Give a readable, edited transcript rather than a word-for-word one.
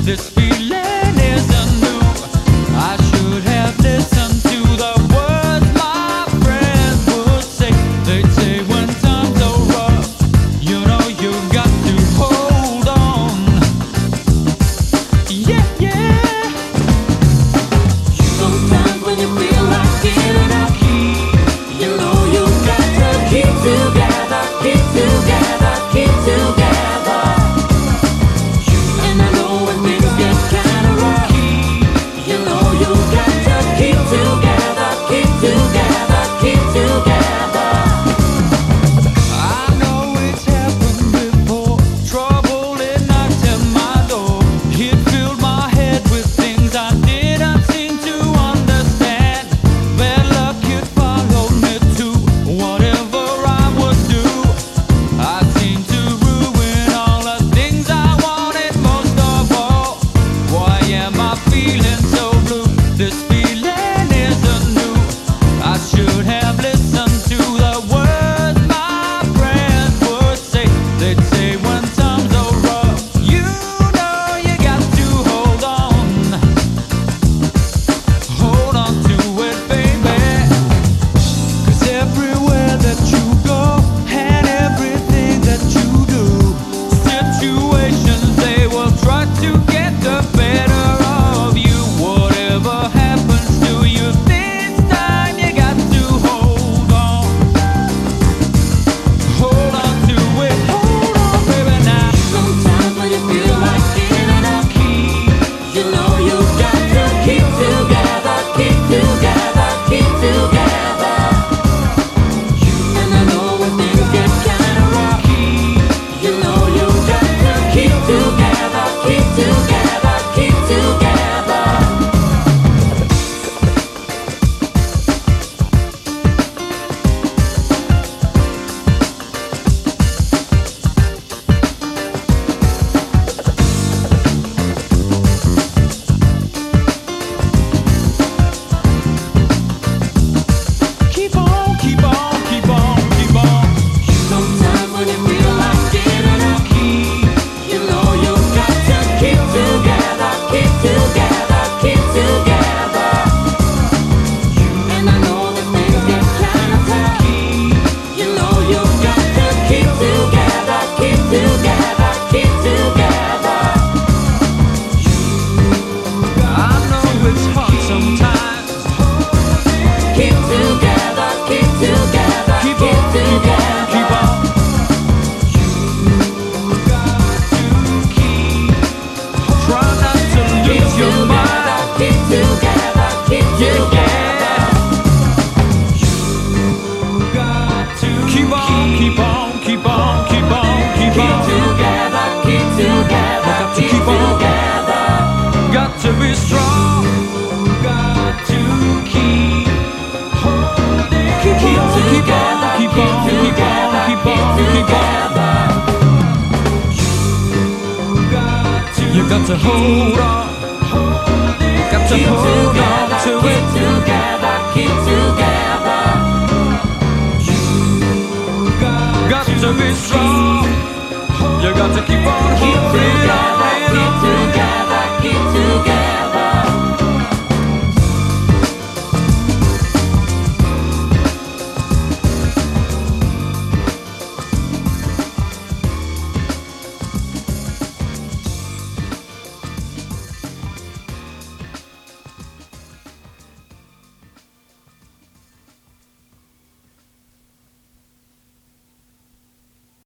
This feeling isn't new. I should have listened to the words my friends would say. They'd say when times are rough, you know you've got to hold on. Yeah, yeah. Sometimes when you feel like giving up, you know you've got to keep together, keep together, keep together. And I know when things get kinda rough, you know you've got to keep together, keep together, keep together. I know it's happened before. Trouble, it knocked at my door. It filled my head with things I didn't seem to understand. Bad luck, it followed me too. Whatever I would do, I seemed to ruin all the things I wanted most of all. Why am I feeling so blue? This feeling isn't new. I should have listened to the words my friends would say. They'd say when times are rough, you know you got to hold on. Hold on to it, baby. 'Cause everywhere that you go and everything that you do, situations they will try to get the better of you. Whatever happens to you this time, you got to hold on. Hold on to it, hold on, baby, now. Sometimes when you feel like giving up, you know you've got to keep together, keep together, keep together. And I know when things get kinda rough, you know you've got to keep together, keep together, keep together. Keep on, keep on, keep on, keep on. Sometimes when you feel like giving up, you know you've got to keep together, keep together, keep together. And I know that things get kinda tough, you know you've got to keep together, keep together, keep together. I know it's hard sometimes. Keep together, keep together, Keep keep on, keep on, together. keep on. You got to keep. Try not to Keep lose your together, mind. keep together, keep together. Got to keep on, keep on, keep on, keep on, keep Keep on. together, keep together, Got to keep keep on. together. Got to be strong. Got to keep holding. Keep Keep on, keep on, together, keep on, keep on, keep on, keep on. You got to hold on. Got to Keep hold on together, to keep it. together, keep together. Got to be strong. You got to keep on Keep holding together, on. keep together.